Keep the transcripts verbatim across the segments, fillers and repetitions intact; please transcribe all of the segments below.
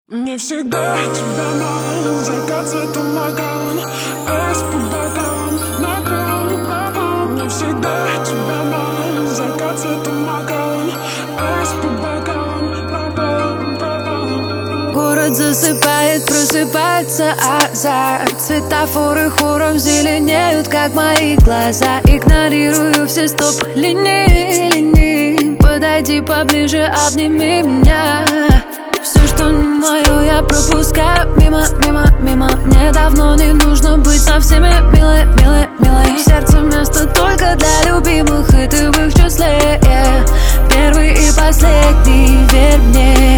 Не всегда тебя мало, закат цветом макаон, айс по бокалам, накрыл пропал. Не всегда тебя мало, закат цветом макаон, айс по бокалам, пропал, пропал. Город засыпает, просыпается азарт. Светофоры хором зеленеют, как мои глаза. Игнорирую все стоп-линии, линии. Подойди поближе, обними меня. Все, что не мое, я пропускаю мимо, мимо, мимо. Мне давно не нужно быть со всеми милой, милой, милой. В сердце место только для любимых, и ты в их числе, yeah. Первый и последний, верь мне.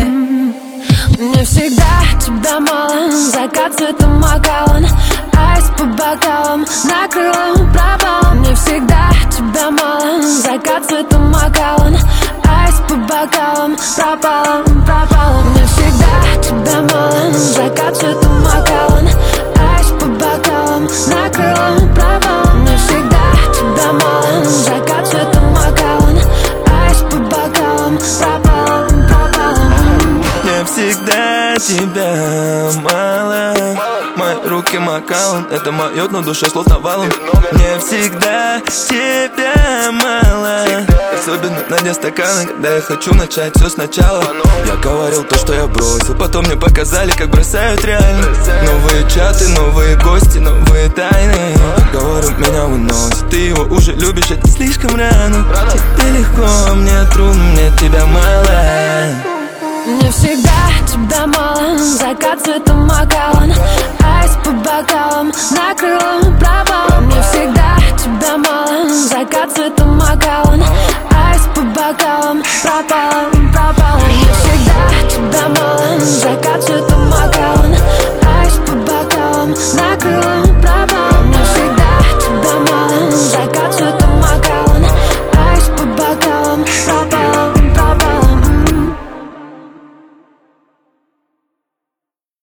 Мне всегда тебя мало, закат цветом макаон, айс по бокалам, накрыл пропал. Мне всегда тебя мало, закат цветом макаон, айс по бокалам, пропал, пропал. Мне всегда тебя мало, закат цветом макаон, айс по бокалам, накрыл пропал. Мне всегда тебя мало, закат цветом макаон, айс по бокалам, пропал, пропал. Мне всегда тебя мало. Мои руки макаон, это моё дно, душа словно валом. Мне всегда тебя мало. Особенно на дне стакана, когда я хочу начать все сначала. Я говорил то, что я бросил, потом мне показали, как бросают реально. Новые чаты, новые гости, новые тайны. Говорю, меня выносит, ты его уже любишь, это слишком рано. Тебе легко, мне трудно, мне тебя мало. Мне всегда тебя мало, закат цветом макаон, айс по бокалам, накрыл пропал. Мне всегда тебя мало, закат цветом макаон, айс по бокалам, пропал, пропал. Мне всегда тебя мало, закат цветом макаон, айс по бокалам, накрыл